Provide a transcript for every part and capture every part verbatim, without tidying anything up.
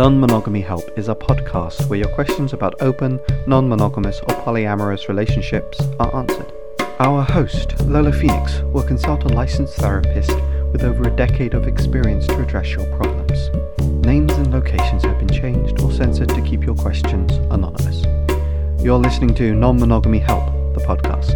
Non-Monogamy Help is a podcast where your questions about open, non-monogamous or polyamorous relationships are answered. Our host, Lola Phoenix, will consult a licensed therapist with over a decade of experience to address your problems. Names and locations have been changed or censored to keep your questions anonymous. You're listening to Non-Monogamy Help, the podcast.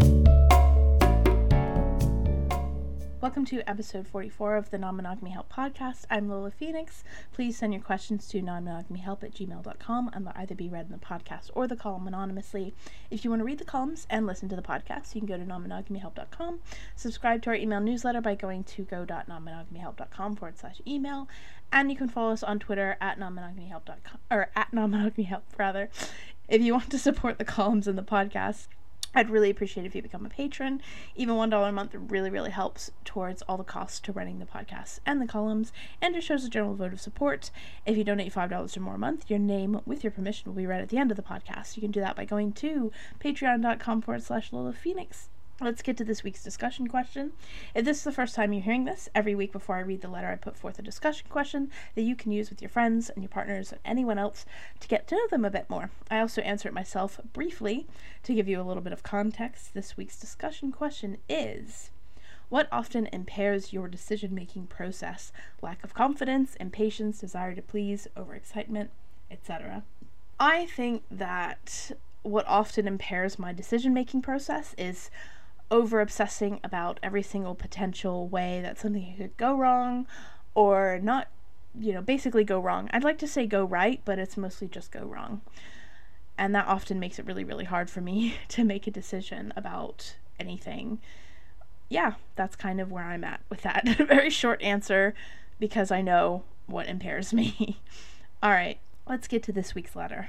Welcome to episode forty-four of the Non-Monogamy Help podcast. I'm Lola Phoenix. Please send your questions to non-monogamyhelp at gmail dot com and they'll either be read in the podcast or the column anonymously. If you want to read the columns and listen to the podcast, you can go to non monogamy help dot com. Subscribe to our email newsletter by going to go dot non monogamy help dot com forward slash email. And you can follow us on Twitter at non monogamy help dot com, or at non-monogamyhelp rather. If you want to support the columns and the podcast, I'd really appreciate it if you become a patron. Even one dollar a month really, really helps towards all the costs to running the podcast and the columns, and it shows a general vote of support. If you donate five dollars or more a month, your name, with your permission, will be read at the end of the podcast. You can do that by going to patreon dot com forward slash Lola Phoenix. Let's get to this week's discussion question. If this is the first time you're hearing this, every week before I read the letter, I put forth a discussion question that you can use with your friends and your partners and anyone else to get to know them a bit more. I also answer it myself briefly to give you a little bit of context. This week's discussion question is: what often impairs your decision-making process? Lack of confidence, impatience, desire to please, overexcitement, et cetera. I think that what often impairs my decision-making process is over-obsessing about every single potential way that something could go wrong, or not, you know, basically go wrong. I'd like to say go right, but it's mostly just go wrong. And that often makes it really, really hard for me to make a decision about anything. Yeah, that's kind of where I'm at with that. Very short answer, because I know what impairs me. All right, let's get to this week's letter.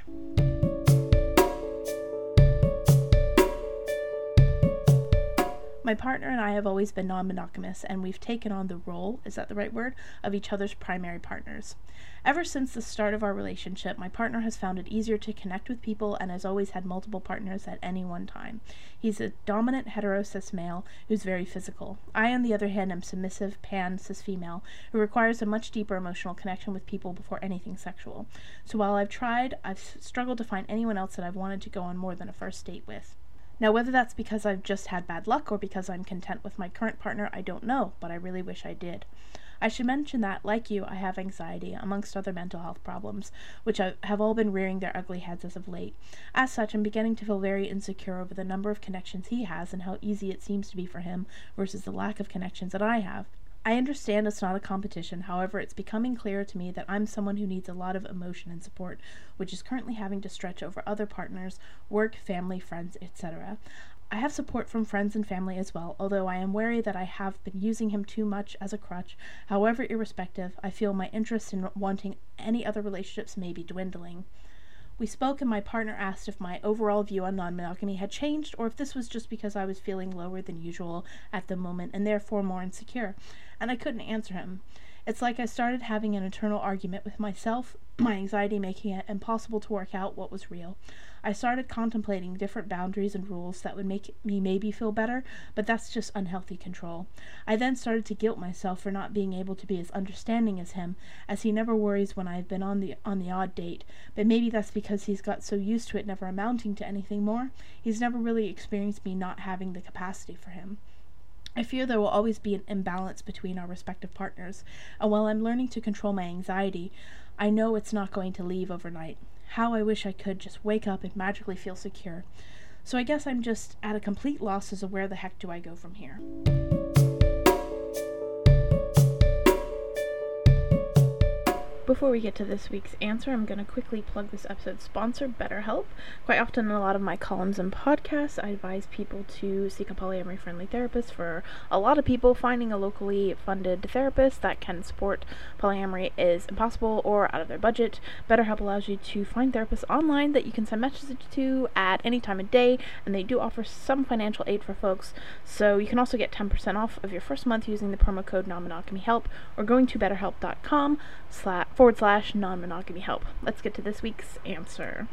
My partner and I have always been non-monogamous, and we've taken on the role, is that the right word, of each other's primary partners. Ever since the start of our relationship, my partner has found it easier to connect with people and has always had multiple partners at any one time. He's a dominant hetero-cis male who's very physical. I, on the other hand, am submissive pan-cis female who requires a much deeper emotional connection with people before anything sexual. So while I've tried, I've struggled to find anyone else that I've wanted to go on more than a first date with. Now, whether that's because I've just had bad luck or because I'm content with my current partner, I don't know, but I really wish I did. I should mention that, like you, I have anxiety, amongst other mental health problems, which have all been rearing their ugly heads as of late. As such, I'm beginning to feel very insecure over the number of connections he has and how easy it seems to be for him versus the lack of connections that I have. I understand it's not a competition, however, it's becoming clearer to me that I'm someone who needs a lot of emotion and support, which is currently having to stretch over other partners, work, family, friends, et cetera. I have support from friends and family as well, although I am wary that I have been using him too much as a crutch. However, irrespective, I feel my interest in wanting any other relationships may be dwindling. We spoke and my partner asked if my overall view on non-monogamy had changed or if this was just because I was feeling lower than usual at the moment and therefore more insecure, and I couldn't answer him. It's like I started having an internal argument with myself, my anxiety making it impossible to work out what was real. I started contemplating different boundaries and rules that would make me maybe feel better, but that's just unhealthy control. I then started to guilt myself for not being able to be as understanding as him, as he never worries when I've been on the on the odd date, but maybe that's because he's got so used to it never amounting to anything more. He's never really experienced me not having the capacity for him. I fear there will always be an imbalance between our respective partners, and while I'm learning to control my anxiety, I know it's not going to leave overnight. How I wish I could just wake up and magically feel secure. So I guess I'm just at a complete loss as to where the heck do I go from here. Before we get to this week's answer, I'm going to quickly plug this episode's sponsor, BetterHelp. Quite often in a lot of my columns and podcasts, I advise people to seek a polyamory-friendly therapist. For a lot of people, finding a locally funded therapist that can support polyamory is impossible or out of their budget. BetterHelp allows you to find therapists online that you can send messages to at any time of day, and they do offer some financial aid for folks. So you can also get ten percent off of your first month using the promo code non-monogamy-help or going to betterhelp dot com slash forward slash non-monogamy help. Let's get to this week's answer.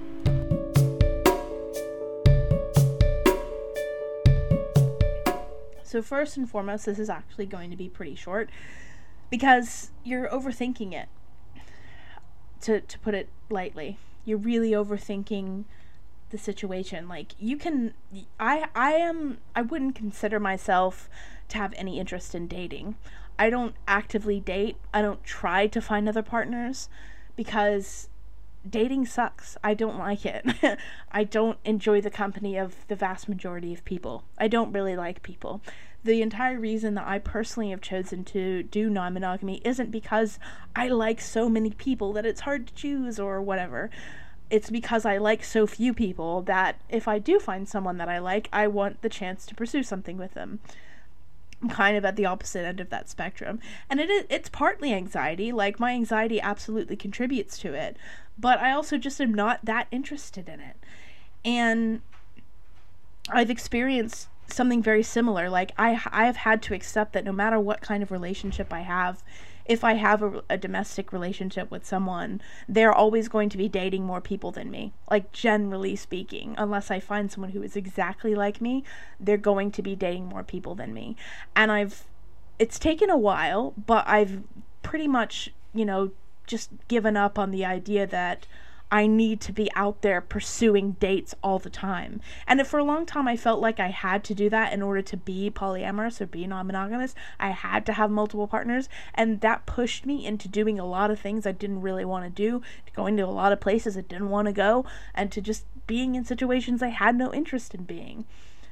So first and foremost, this is actually going to be pretty short because you're overthinking it. to, to put it lightly. You're really overthinking the situation. Like, you can, I, I am, I wouldn't consider myself to have any interest in dating. I don't actively date. I don't try to find other partners because dating sucks. I don't like it. I don't enjoy the company of the vast majority of people. I don't really like people. The entire reason that I personally have chosen to do non-monogamy isn't because I like so many people that it's hard to choose or whatever. It's because I like so few people that if I do find someone that I like, I want the chance to pursue something with them. I'm kind of at the opposite end of that spectrum. And it is, it's partly anxiety. Like, my anxiety absolutely contributes to it. But I also just am not that interested in it. And I've experienced something very similar. Like, I, I have had to accept that no matter what kind of relationship I have, if I have a, a domestic relationship with someone, they're always going to be dating more people than me. Like, generally speaking, unless I find someone who is exactly like me, they're going to be dating more people than me. And I've, it's taken a while, but I've pretty much, you know, just given up on the idea that I need to be out there pursuing dates all the time. And if for a long time I felt like I had to do that in order to be polyamorous or be non-monogamous, I had to have multiple partners, and that pushed me into doing a lot of things I didn't really want to do, to going to a lot of places I didn't want to go, and to just being in situations I had no interest in being.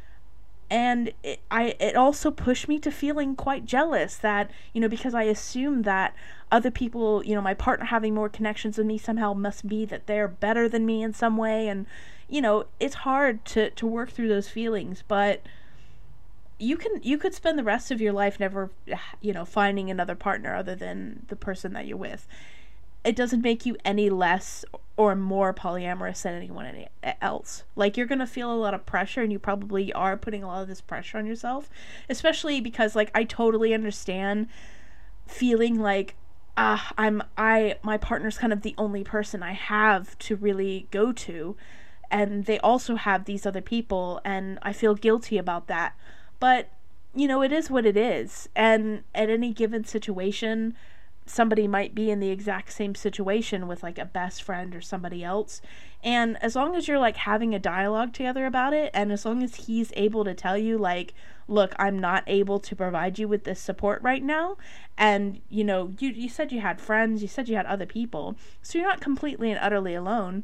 And it, I, it also pushed me to feeling quite jealous that, you know, because I assumed that other people, you know, my partner having more connections with me somehow must be that they're better than me in some way. And, you know, it's hard to, to work through those feelings, but you can, you could spend the rest of your life never, you know, finding another partner other than the person that you're with. It doesn't make you any less or more polyamorous than anyone else. Like, you're going to feel a lot of pressure, and you probably are putting a lot of this pressure on yourself, especially because, like, I totally understand feeling like, ah, I'm, I, my partner's kind of the only person I have to really go to, and they also have these other people, and I feel guilty about that. But, you know, it is what it is, and at any given situation, somebody might be in the exact same situation with, like, a best friend or somebody else, and as long as you're, like, having a dialogue together about it, and as long as he's able to tell you, like, look, I'm not able to provide you with this support right now, and, you know, you, you said you had friends, you said you had other people, so you're not completely and utterly alone.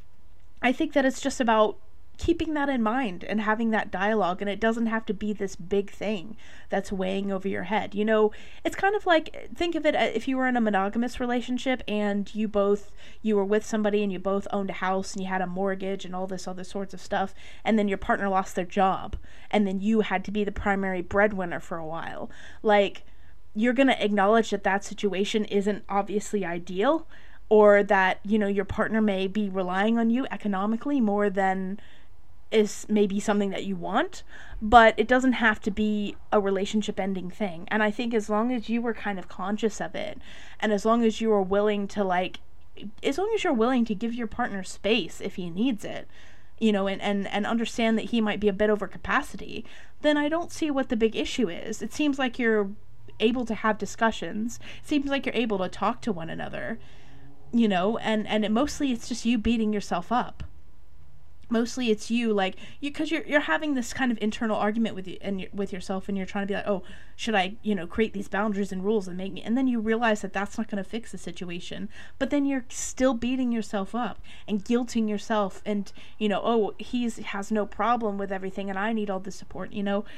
I think that it's just about keeping that in mind and having that dialogue, and it doesn't have to be this big thing that's weighing over your head. You know, it's kind of like, think of it if you were in a monogamous relationship and you both, you were with somebody and you both owned a house and you had a mortgage and all this other sorts of stuff, and then your partner lost their job, and then you had to be the primary breadwinner for a while. Like, you're going to acknowledge that that situation isn't obviously ideal, or that, you know, your partner may be relying on you economically more than is maybe something that you want, but it doesn't have to be a relationship ending thing. And I think as long as you were kind of conscious of it, and as long as you are willing to, like, as long as you're willing to give your partner space if he needs it, you know, and, and, and understand that he might be a bit over capacity, then I don't see what the big issue is. It seems like you're able to have discussions. It seems like you're able to talk to one another, you know, and, and it, mostly it's just you beating yourself up. Mostly it's you, like, you, because you're you're having this kind of internal argument with you and with yourself, and you're trying to be like, oh, should I, you know, create these boundaries and rules and make me, and then you realize that that's not going to fix the situation, but then you're still beating yourself up and guilting yourself, and, you know, oh, he's has no problem with everything, and I need all the support, you know.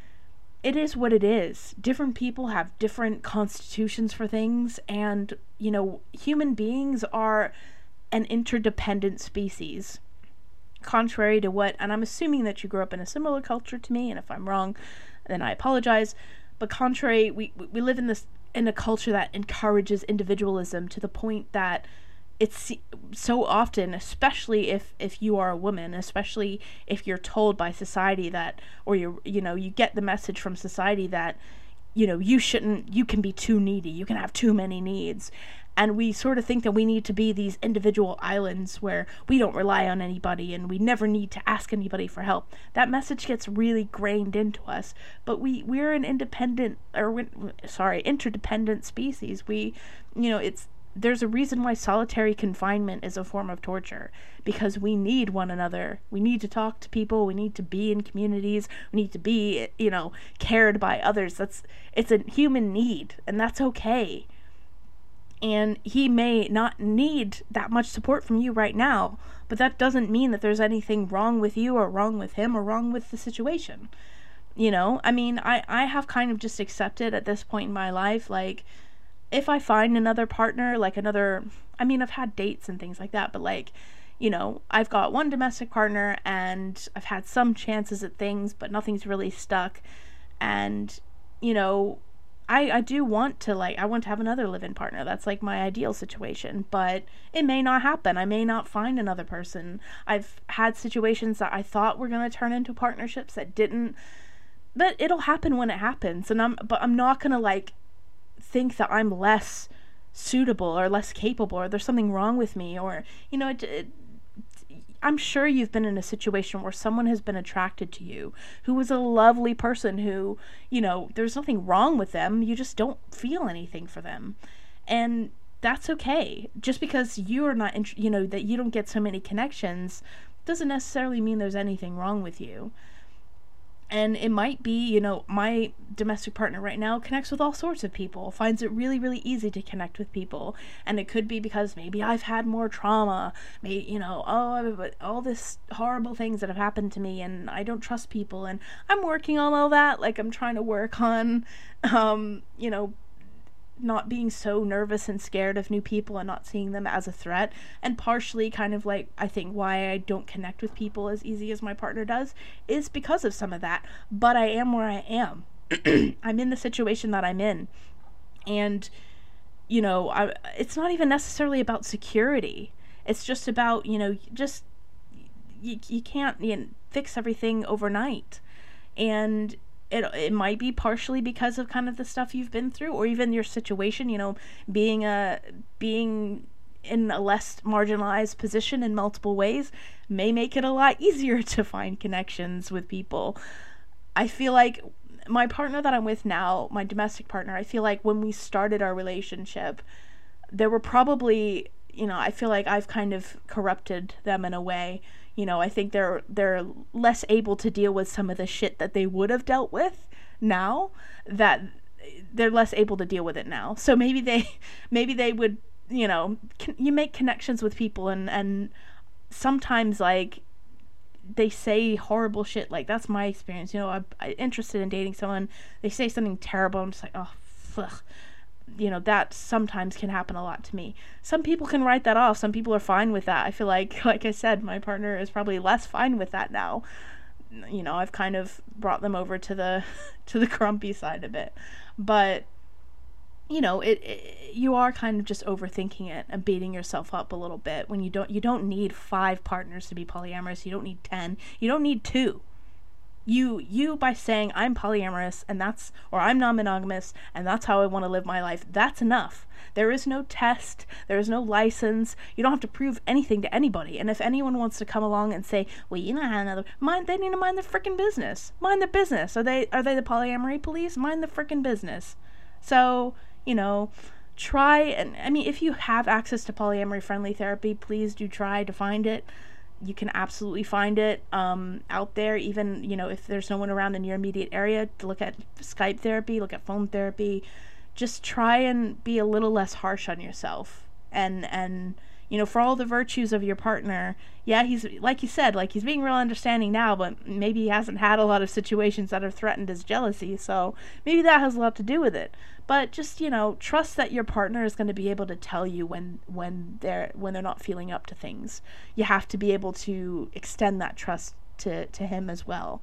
It is what it is. Different people have different constitutions for things, and, you know, human beings are an interdependent species. Contrary to what, and I'm assuming that you grew up in a similar culture to me, and if I'm wrong, then I apologize, but contrary, we we live in this, in a culture that encourages individualism to the point that it's so often, especially if, if you are a woman, especially if you're told by society that, or you're, you know, you get the message from society that, you know, you shouldn't, you can be too needy, you can have too many needs. And we sort of think that we need to be these individual islands where we don't rely on anybody and we never need to ask anybody for help. That message gets really grained into us. But we, we're an independent, or sorry, interdependent species. We, you know, it's, there's a reason why solitary confinement is a form of torture, because we need one another. We need to talk to people. We need to be in communities. We need to be, you know, cared by others. That's, it's a human need, and that's okay. And he may not need that much support from you right now, but that doesn't mean that there's anything wrong with you or wrong with him or wrong with the situation. You know, I mean, I, I have kind of just accepted at this point in my life, like, if I find another partner, like another, I mean, I've had dates and things like that, but like, you know, I've got one domestic partner and I've had some chances at things, but nothing's really stuck. And, you know, I, I do want to, like, I want to have another live-in partner. That's, like, my ideal situation. But it may not happen. I may not find another person. I've had situations that I thought were going to turn into partnerships that didn't. But it'll happen when it happens. And I'm, but I'm not going to, like, think that I'm less suitable or less capable or there's something wrong with me. Or, you know, it, it I'm sure you've been in a situation where someone has been attracted to you, who was a lovely person who, you know, there's nothing wrong with them. You just don't feel anything for them. And that's okay. Just because you are not, int- you know, that you don't get so many connections doesn't necessarily mean there's anything wrong with you. And it might be, you know, my domestic partner right now connects with all sorts of people, finds it really, really easy to connect with people. And it could be because maybe I've had more trauma, maybe, you know, oh, all this horrible things that have happened to me and I don't trust people. And I'm working on all that. Like, I'm trying to work on, um, you know, not being so nervous and scared of new people and not seeing them as a threat. And partially kind of like, I think why I don't connect with people as easy as my partner does is because of some of that. But I am where I am. I'm in the situation that I'm in. And, you know, I, it's not even necessarily about security. It's just about, you know, just, you, you can't you know, fix everything overnight. And It, it might be partially because of kind of the stuff you've been through, or even your situation, you know, being a being in a less marginalized position in multiple ways may make it a lot easier to find connections with people. I feel like my partner that I'm with now, my domestic partner, I feel like when we started our relationship, there were probably, you know, I feel like I've kind of corrupted them in a way. You know, I think they're they're less able to deal with some of the shit that they would have dealt with now, that they're less able to deal with it now. So maybe they maybe they would, you know, con- you make connections with people and, and sometimes, like, they say horrible shit. Like, that's my experience. You know, I'm, I'm interested in dating someone. They say something terrible. I'm just like, oh, fuck. You know, that sometimes can happen a lot to me. Some people can write that off. Some people are fine with that. I feel like, like I said, my partner is probably less fine with that now. You know, I've kind of brought them over to the to the grumpy side of it. But, you know, it, it you are kind of just overthinking it and beating yourself up a little bit when you don't you don't need five partners to be polyamorous. You don't need ten. You don't need two. You, you by saying I'm polyamorous and that's, or I'm non-monogamous and that's how I want to live my life, that's enough. There is no test. There is no license. You don't have to prove anything to anybody. And if anyone wants to come along and say, well, you know how another, mind, they need to mind their freaking business. Mind their business. Are they, are they the polyamory police? Mind their freaking business. So, you know, try, and I mean, if you have access to polyamory friendly therapy, please do try to find it. You can absolutely find it um, out there, even, you know, if there's no one around in your immediate area, to look at Skype therapy, look at phone therapy. Just try and be a little less harsh on yourself. And, and you know, for all the virtues of your partner, yeah, he's, like you said, like, he's being real understanding now, but maybe he hasn't had a lot of situations that have threatened his jealousy, so maybe that has a lot to do with it. But just, you know, trust that your partner is going to be able to tell you when, when they're, when they're not feeling up to things. You have to be able to extend that trust to, to him as well.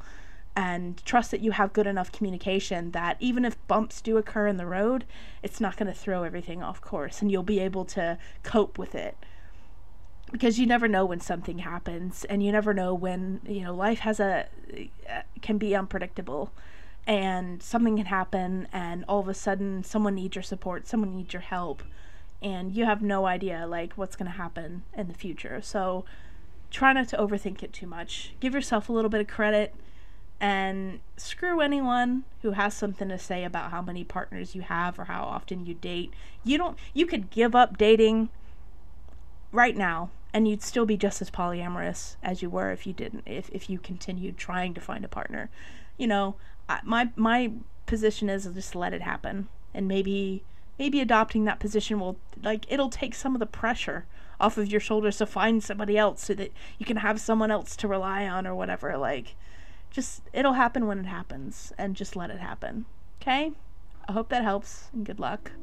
And trust that you have good enough communication that even if bumps do occur in the road, it's not going to throw everything off course, and you'll be able to cope with it. Because you never know when something happens, and you never know when, you know, life has a, can be unpredictable, and something can happen, and all of a sudden someone needs your support, someone needs your help, and you have no idea, like, what's going to happen in the future. So try not to overthink it too much. Give yourself a little bit of credit. And screw anyone who has something to say about how many partners you have or how often you date. You don't, you could give up dating right now and you'd still be just as polyamorous as you were if you didn't, if, if you continued trying to find a partner. You know, my, my position is just let it happen. And maybe, maybe adopting that position will, like, it'll take some of the pressure off of your shoulders to find somebody else so that you can have someone else to rely on or whatever. Like, just, it'll happen when it happens, and just let it happen. Okay? I hope that helps, and good luck.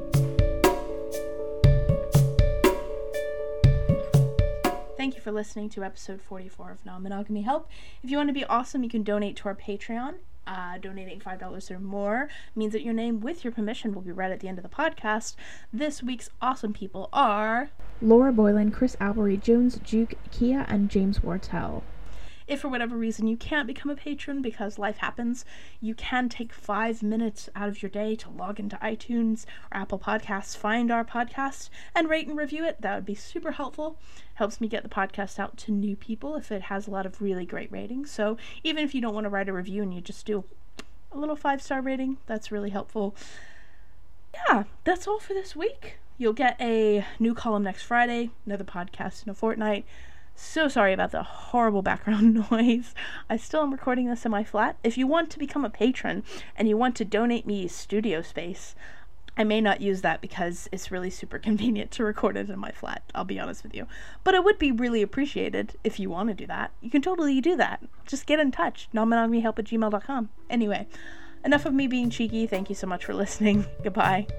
Thank you for listening to episode forty-four of Non-Monogamy Help. If you want to be awesome, you can donate to our Patreon. Uh, donating five dollars or more means that your name, with your permission, will be read at the end of the podcast. This week's awesome people are Laura Boylan, Chris Albery, Jones Juke, Kia, and James Wartell. If for whatever reason you can't become a patron because life happens, you can take five minutes out of your day to log into iTunes or Apple Podcasts, find our podcast, and rate and review it. That would be super helpful. Helps me get the podcast out to new people if it has a lot of really great ratings. So even if you don't want to write a review and you just do a little five-star rating, that's really helpful. Yeah, that's all for this week. You'll get a new column next Friday, another podcast in a fortnight. So sorry about the horrible background noise. I still am recording this in my flat. If you want to become a patron and you want to donate me studio space, I may not use that because it's really super convenient to record it in my flat, I'll be honest with you. But it would be really appreciated if you want to do that. You can totally do that. Just get in touch. non monogamy help at gmail dot com. Anyway, enough of me being cheeky. Thank you so much for listening. Goodbye.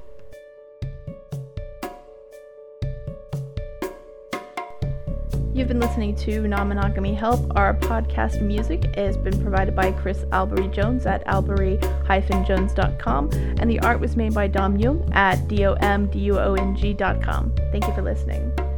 You've been listening to Non-Monogamy Help. Our podcast music has been provided by Chris Albery Jones at albery dash jones dot com, and the art was made by Dom Jung at D O M D U O N G dot com. Thank you for listening.